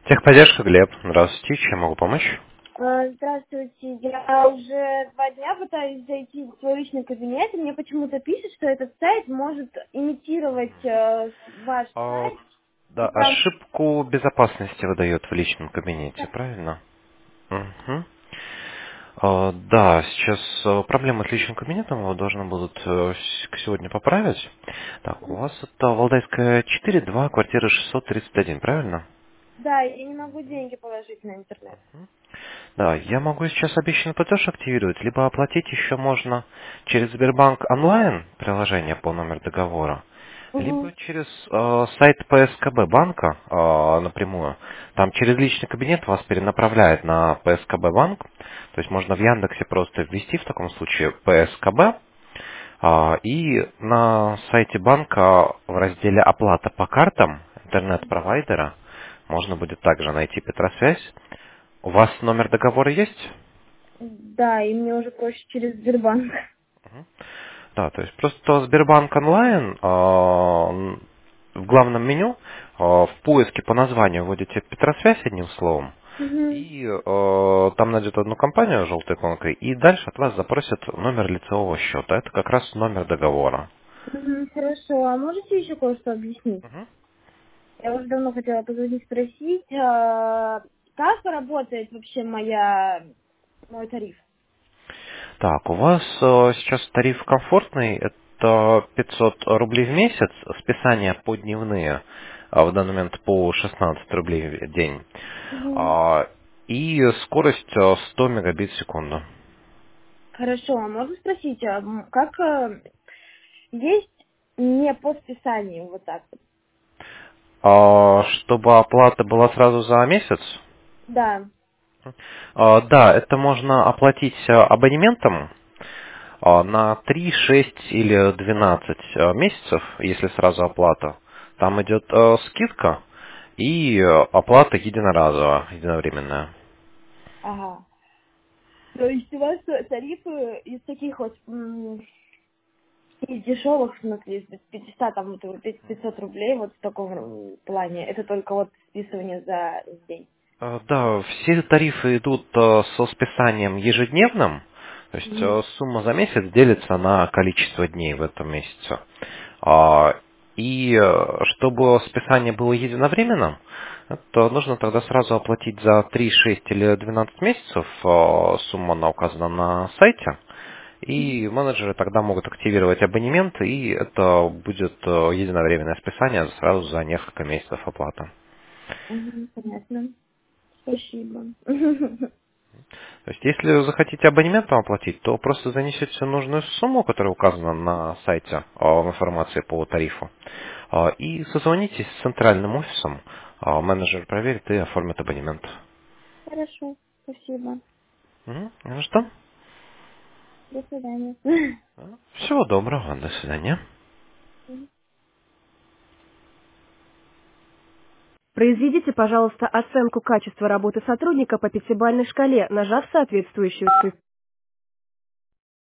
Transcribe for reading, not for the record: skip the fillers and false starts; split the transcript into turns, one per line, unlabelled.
Техподдержка, Глеб. Здравствуйте, чем могу помочь?
Здравствуйте. Я уже 2 дня пытаюсь зайти в свой личный кабинет, и мне почему-то пишет, что этот сайт может имитировать ваш
А,
сайт. И
да,
там...
ошибку безопасности выдает в личном кабинете, правильно? Мгм. Да, сейчас проблемы с личным кабинетом его должны будут сегодня поправить. Так, у вас это Валдайская 4, 2, квартира 631, правильно?
Да, я не могу деньги положить на интернет.
Да, я могу сейчас обещанный платеж активировать, либо оплатить еще можно через Сбербанк онлайн приложение по номеру договора,
Угу.
либо через сайт ПСКБ банка напрямую. Там через личный кабинет вас перенаправляет на ПСКБ банк. То есть можно в Яндексе просто ввести в таком случае ПСКБ. И на сайте банка в разделе «Оплата по картам» интернет-провайдера можно будет также найти Петросвязь. У вас номер договора есть?
Да, и мне уже проще через Сбербанк.
Да, то есть просто Сбербанк онлайн в главном меню в поиске по названию вводите Петросвязь одним словом,
Угу.
и там найдет одну компанию желтой иконкой, и дальше от вас запросят номер лицевого счета. Это как раз номер договора.
Угу, хорошо. А можете еще кое-что объяснить?
Мгм.
Я уже давно хотела позвонить спросить, как работает вообще мой тариф?
Так, у вас сейчас тариф комфортный, это 500 рублей в месяц, списания по дневные, в данный момент по 16 рублей в день.
Угу.
А, И скорость 100 мегабит в секунду.
Хорошо, а можно спросить, как есть не по списанию вот так вот?
Чтобы оплата была сразу за месяц?
Да.
Да, это можно оплатить абонементом на 3, 6 или 12 месяцев, если сразу оплата. Там идет скидка и оплата единоразовая, единовременная.
Ага. То есть у вас тарифы из таких вот из дешевых, в смысле, из 500, там, вот, 500 рублей, вот в таком плане, это только вот списывание за день.
Да, все тарифы идут со списанием ежедневным, то есть
Мгм.
сумма за месяц делится на количество дней в этом месяце. И чтобы списание было единовременным, это нужно тогда сразу оплатить за 3, 6 или 12 месяцев, сумма она указана на сайте, и менеджеры тогда могут активировать абонемент, и это будет единовременное списание сразу за несколько месяцев оплаты.
Мгм, понятно. Спасибо.
То есть, если захотите абонементом оплатить, то просто занесете нужную сумму, которая указана на сайте в информации по тарифу, и созвонитесь с центральным офисом, менеджер проверит и оформит абонемент.
Хорошо, спасибо.
Мгм. Ну что?
До свидания.
Всего доброго, до свидания.
Произведите, пожалуйста, оценку качества работы сотрудника по пятибалльной шкале, нажав соответствующую цифру.